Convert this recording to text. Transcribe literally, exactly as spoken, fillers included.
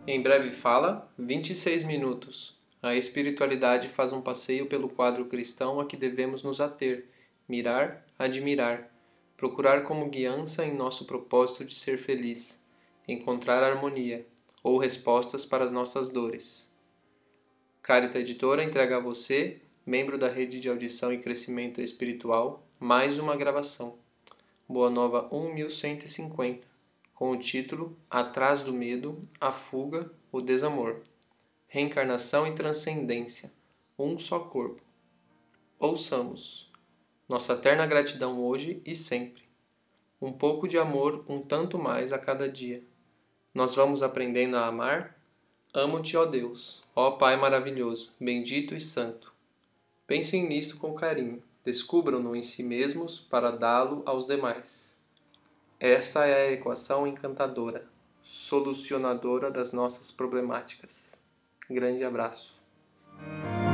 Em breve fala, vinte e seis minutos. A espiritualidade faz um passeio pelo quadro cristão a que devemos nos ater, mirar, admirar, procurar como guiança em nosso propósito de ser feliz, encontrar harmonia, ou respostas para as nossas dores. Carita Editora entrega a você, membro da Rede de Audição e Crescimento Espiritual, mais uma gravação. Boa Nova um mil cento e cinquenta, com o título Atrás do Medo, a Fuga, o Desamor. Reencarnação e Transcendência, um só corpo. Ouçamos. Nossa eterna gratidão hoje e sempre. Um pouco de amor, um tanto mais a cada dia. Nós vamos aprendendo a amar? Amo-te, ó Deus, ó Pai maravilhoso, bendito e santo. Pensem nisto com carinho, descubram-no em si mesmos para dá-lo aos demais. Essa é a equação encantadora, solucionadora das nossas problemáticas. Grande abraço.